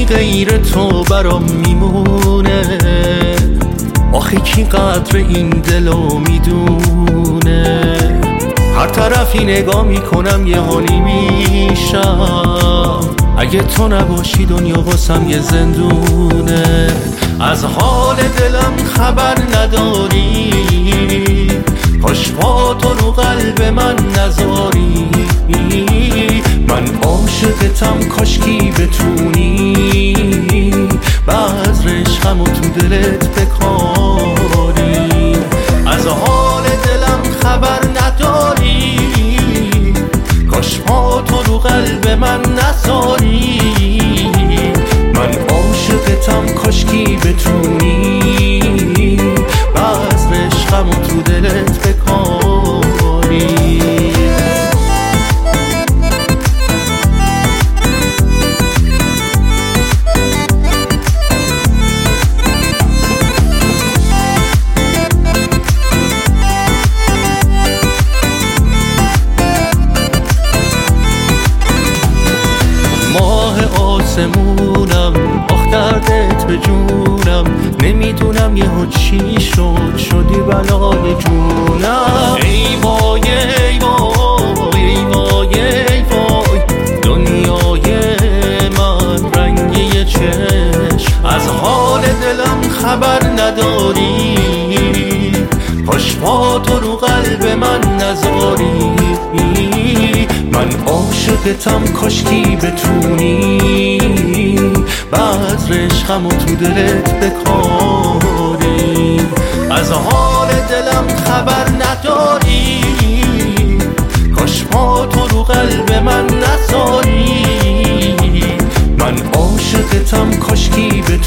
غیر تو برام میمونه؟ آخه کی قدر این دلو میدونه؟ هر طرفی نگاه میکنم یه حالی میشم، اگه تو نباشی دنیا واسم یه زندونه. از حال دلم خبر نداری، کاش با تو رو قلب من نذاری. من عاشقتم کاشکی بتونی بذر عشقمو تو دلت بکاری. از حال دلم خبر نداری، کاش با تو رو قلب من نذاری. من عاشقتم کاشکی بتونی بذر عشقمو تو دلت بکاری. ماه آسمونم، آخ دردت به جونم، نمیدونم یهو چی شد، شدی بلای جونم. ای وای ای وای ای وای ای وای، دنیای من رنگی چشم. از حال دلم خبر نداری، کاش با تو رو قلب من نذاری. من عاشقتم کاشکی بتونی بذر عشقمو تو دلت بکاری. از حال دلم خبر نداری، کاش با تو رو قلب من نذاری. من عاشقتم کاشکی